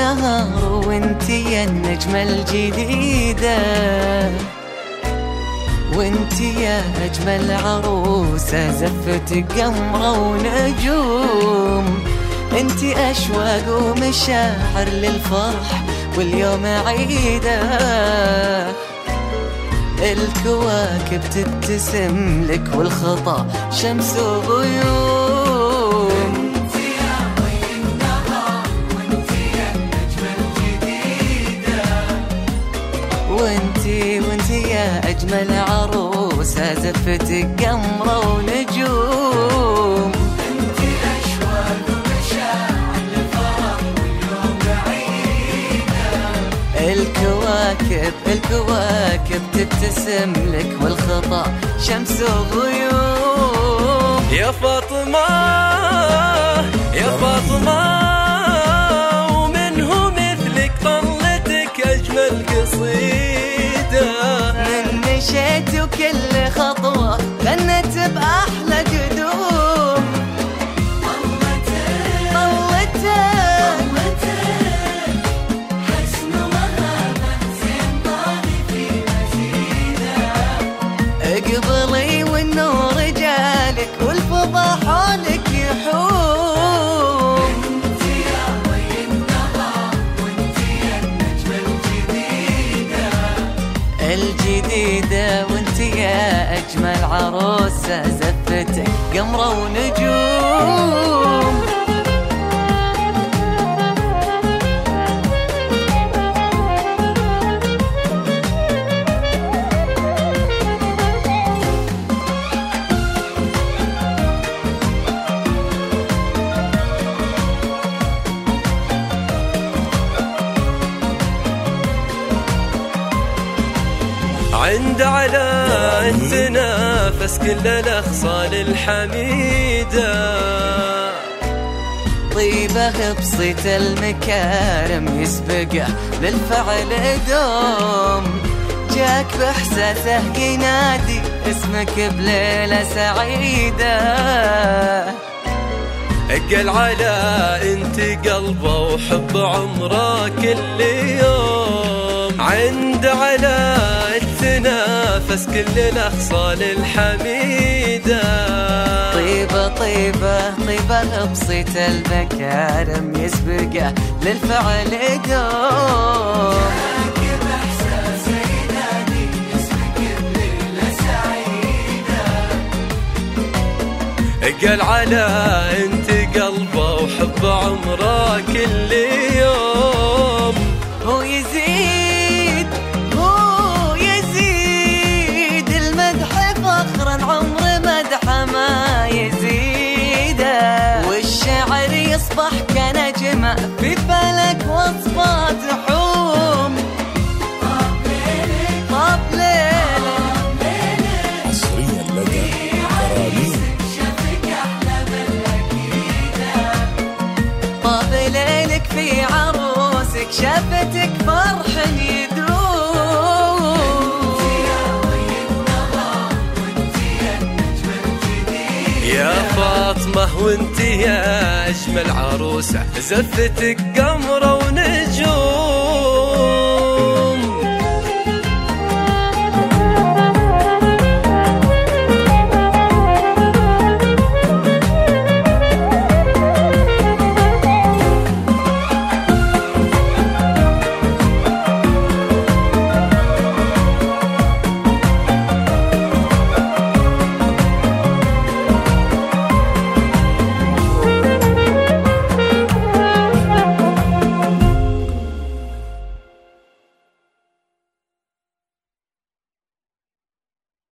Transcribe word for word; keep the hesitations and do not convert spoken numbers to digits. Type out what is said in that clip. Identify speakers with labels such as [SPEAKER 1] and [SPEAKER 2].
[SPEAKER 1] النهار وانتي يا النجمة الجديدة، وانتي يا أجمل عروسة زفة قمرة ونجوم. انتي أشواق ومشاعر للفرح واليوم عيدة، الكواكب تبتسم لك والخطا شمس وغيوم.
[SPEAKER 2] انتي يا ضي النهار وانتي يا النجمة الجديدة،
[SPEAKER 1] وانتي وانتي يا أجمل عروسة زفة قمرة ونجوم.
[SPEAKER 2] انتي أشواق ومشاعر للفرح واليوم عيدة،
[SPEAKER 1] الكواكب الكواكب تبتسم لك والخطا شمس وغيوم.
[SPEAKER 3] يا فاطمة يا فاطمة ومنه مثلك طلتك أجمل قصيدة،
[SPEAKER 1] من مشيت وكل خطوة غنت بأحلى قدوم.
[SPEAKER 2] طلتك
[SPEAKER 1] طلتك
[SPEAKER 2] حسن مهابة زين طاغي في مزيدة،
[SPEAKER 1] اقبلي والنور جالك والفضا حولك يحوم.
[SPEAKER 2] انتي يا ضي النهار وانتي يا النجمة الجديدة،
[SPEAKER 1] الجديدة وانتي يا أجمل عروسة زفتك قمرة ونجوم.
[SPEAKER 3] عند علا تنافس كل الأخصال الحميدة،
[SPEAKER 1] طيبه بصيت المكارم يسبقه للفعل دوم. جاك بإحساسه ينادي اسمك بليلة سعيدة،
[SPEAKER 3] قل علا انت قلبه وحب عمره كل يوم. عند علا تنافس كل الأخصال الحميدة،
[SPEAKER 1] طيبة طيبة طيبة بصيت المكارم يسبقه للفعل دوم.
[SPEAKER 2] راكب إحساسه ينادي اسمك بليلة سعيدة،
[SPEAKER 3] قل علا انت قلبه وحب عمره كل يوم.
[SPEAKER 1] هو يزيد هو يزيد المدح فخرا عمر مدحه ما يزيده، والشعر يصبح كنجمة في فلك وصفات حوم. طاب ليلك
[SPEAKER 4] حصريا لدى ترانيم.
[SPEAKER 2] شافك أحلى من الأكيدة،
[SPEAKER 1] طاب ليلك في عروسك شافتك فرح يدوم.
[SPEAKER 2] يا ضي النهار وانتي يا النجمة الجديدة،
[SPEAKER 3] يا فاطمة وانت يا أجمل عروسة زفتك قمرة